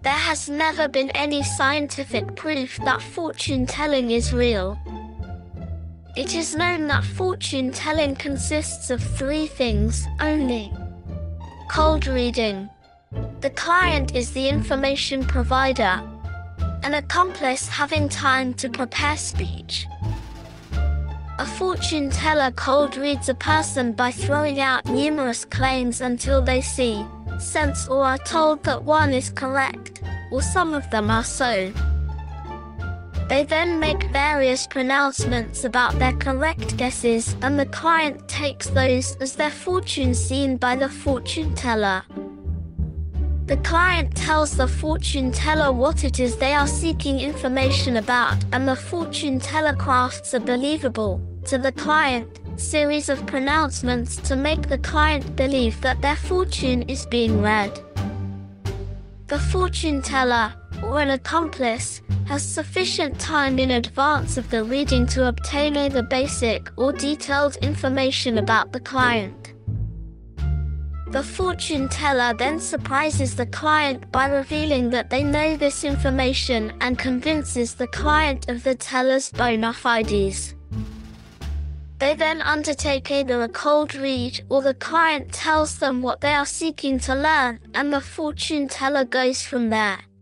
There has never been any scientific proof that fortune-telling is real. It is known that fortune-telling consists of three things only. Cold reading. The client is the information provider. An accomplice having time to prepare speech. A fortune teller cold reads a person by throwing out numerous claims until they see, sense or are told that one is correct, or some of them are so. They then make various pronouncements about their correct guesses, and the client takes those as their fortune seen by the fortune teller. The client tells the fortune teller what it is they are seeking information about, and the fortune teller crafts a believable, to the client, series of pronouncements to make the client believe that their fortune is being read. The fortune teller, or an accomplice, has sufficient time in advance of the reading to obtain either basic or detailed information about the client. The fortune teller then surprises the client by revealing that they know this information and convinces the client of the teller's bona fides. They then undertake either a cold read or the client tells them what they are seeking to learn, and the fortune teller goes from there.